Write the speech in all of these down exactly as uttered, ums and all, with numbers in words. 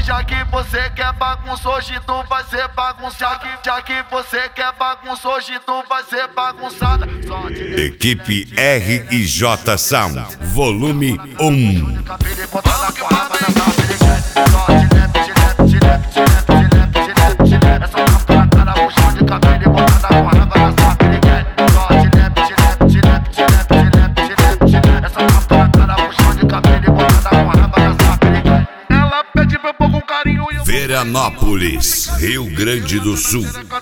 já que você quer bagunça, hoje tu vai ser bagunçado. Já que você quer bagunça, hoje tu vai ser bagunçada. Equipe R I J Sound, volume um. Veranópolis, Rio Grande do Sul.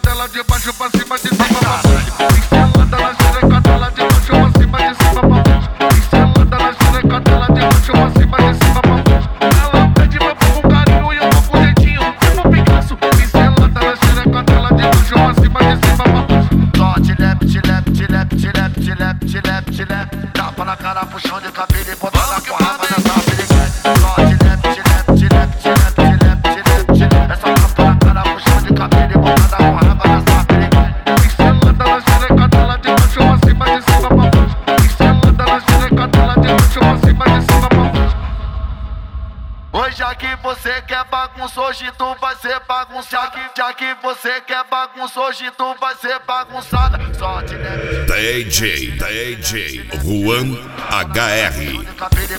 Tapa na cara, puxão de cabelo e botada com raba nessa periquete. Só de lep, de lep, de lep, de lep, de lep, de lep, de lep. Essa tapa na cara, puxão de cabelo e botada com raba nessa periquete. Pincelada na xereca dela, de baixo pra cima, de cima pra baixo. Pincelada na xereca dela, de baixo pra cima, de cima pra baixo. Hoje já que você quer bagunça, hoje tu vai ser bagunçado. Já que você quer bagunça, hoje tu vai ser bagunçada. Só de lep. D J, D J Juan H R.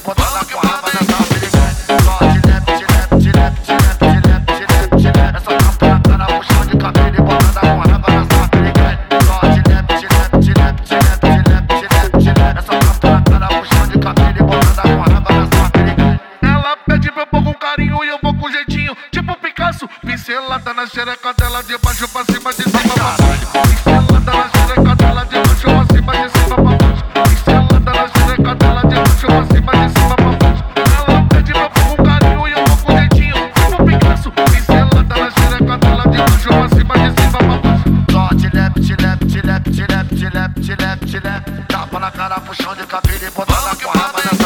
Ela pede pra eu pôr com carinho e eu vou com jeitinho, tipo Picasso. Pincelada na xereca dela, de baixo pra cima, de cima pra baixo. Pincelada na xereca dela, de baixo pra cima, de cima pra baixo. Pincelada na xereca dela, de baixo pra cima, de cima pra baixo. Ela pede pra eu pôr com carinho e eu vou com jeitinho, tipo Picasso. Pincelada na xereca dela, de baixo pra cima, de cima pra baixo. Só de lep, de lep, de lep, de lep, de lep, de lep, de lep. Tapa na cara, puxão de cabelo e botada com raba nessa.